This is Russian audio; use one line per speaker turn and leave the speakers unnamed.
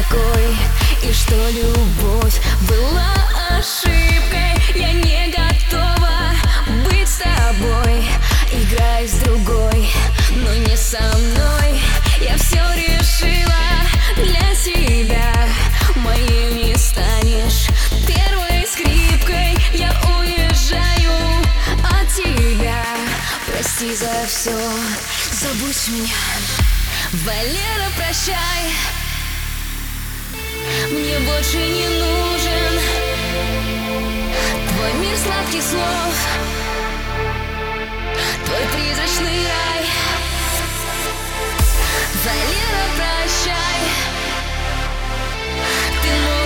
такой, и что любовь была ошибкой. Я не готова быть с тобой. Играй с другой, но не со мной. Я все решила для себя. Моей не станешь первой скрипкой. Я уезжаю от тебя. Прости за все, забудь меня. Валера, прощай, мне больше не нужен твой мир сладких слов, твой призрачный рай. Валера, прощай, ты мой